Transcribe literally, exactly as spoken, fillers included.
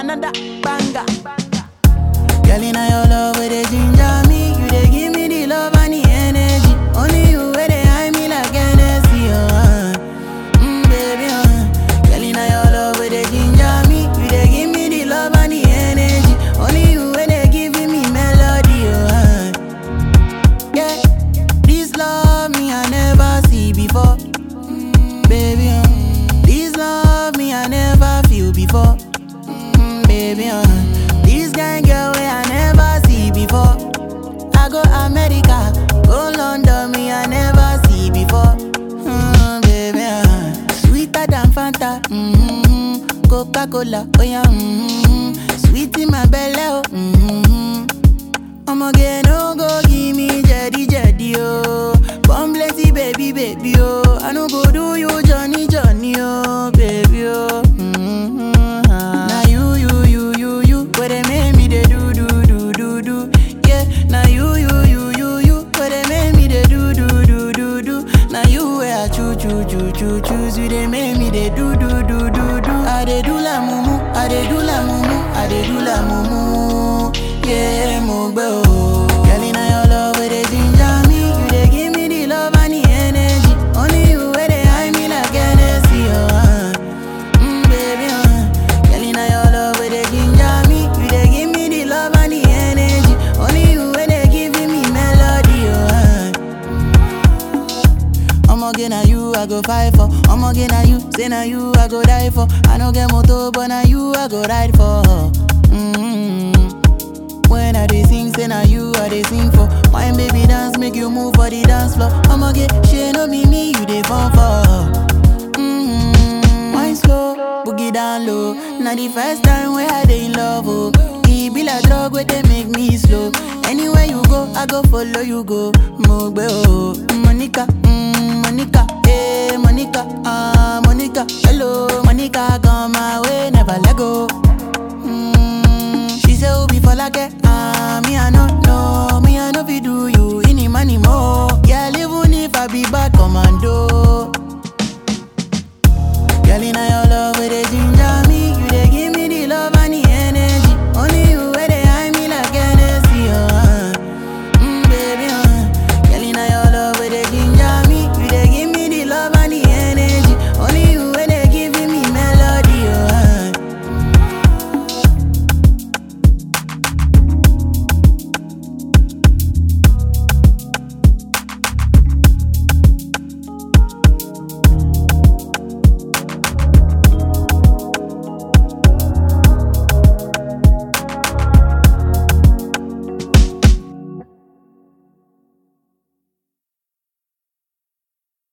another banger. Girl, in your love, where they ginger me. You they give me the love and the energy. Only you where they hide me like Hennessy, uh. Mm, baby, uh. Girl, in your love, where they ginger me. You they give me the love and the energy. Only you where they giving me melody, uh. Yeah, this love me I never see before, mm, baby, uh. This love me I never feel before, mm, baby, uh. This kind girl way I never see before. I go America, go London, me I never see before, mm, baby, uh. Sweeter than Fanta, mm-hmm. Coca-Cola, oh yeah, mm-hmm. Sweet in my belly, oh, mm-hmm. I'ma get no go give me jetty jetty, oh. Come blessy baby, baby, oh. I no go do you Johnny, Johnny, oh, baby, oh. Mm-hmm. Now you, you, you, you, you, where they make me they do, do, do, do, do. Yeah, now you, you, you, you, you, where they make me they do, do, do, do, do. Now you where I choo, choo, choo, choo, choose you, they make me they do, do, do, do, do. I they do la mumu, I they do la mumu, I they do la mumu. Yeah, mugbe oh. Girl, inna your love where they ginger me. You they give me the love and the energy. Only you where they hide me like Hennessy, oh, uh. Mm, baby, uh. Girl, inna your love where they ginger me. You they give me the love and the energy. Only you where they giving me melody, oh, uh. I'ma get na you I go fight for. I'ma get na you, say na you I go die for. I no get motor, but na you I go ride for. Mm-hmm. When I dey sing, say na you I dey sing for. Wine baby dance, make you move for the dance floor. I'ma get shit, no be me, you dey fall for. Mm-hmm. Wine slow, boogie down low. Now the first time where I dey in love, oh. E be like drug where they make me slow. Anywhere you go, I go follow you go. Mogbe oh, Monica, mm, Monica, hey Monica, ah Monica, hello.